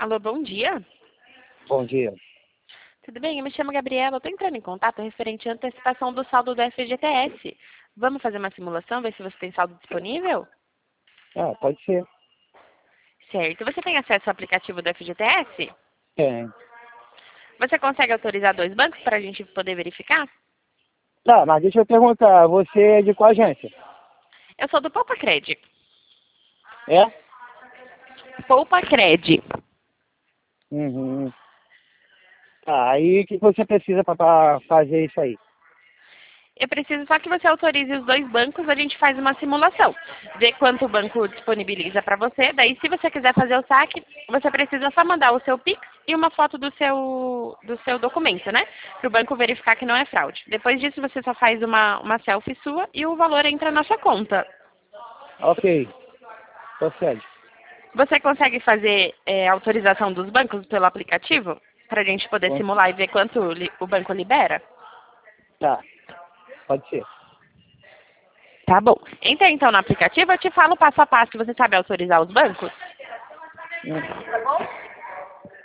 Alô, bom dia. Bom dia. Tudo bem? Eu me chamo Gabriela. Eu estou entrando em contato referente à antecipação do saldo do FGTS. Vamos fazer uma simulação, ver se você tem saldo disponível? Ah, pode ser. Certo. Você tem acesso ao aplicativo do FGTS? Tem. Você consegue autorizar dois bancos para a gente poder verificar? Tá, mas deixa eu perguntar, você é de qual agência? Eu sou do Poupa Cred. É? Poupa Cred. Uhum. Tá, aí o que você precisa para fazer isso aí? Eu preciso só que você autorize os dois bancos, a gente faz uma simulação. Vê quanto o banco disponibiliza para você. Daí, se você quiser fazer o saque, você precisa só mandar o seu Pix e uma foto do seu documento, né? Para o banco verificar que não é fraude. Depois disso, você só faz uma selfie sua e o valor entra na sua conta. Ok, procede. Você consegue fazer autorização dos bancos pelo aplicativo? Para a gente poder Con- simular e ver quanto o banco libera? Tá, pode ser. Tá bom. Entra então no aplicativo, eu te falo passo a passo. Você sabe autorizar os bancos? Hum.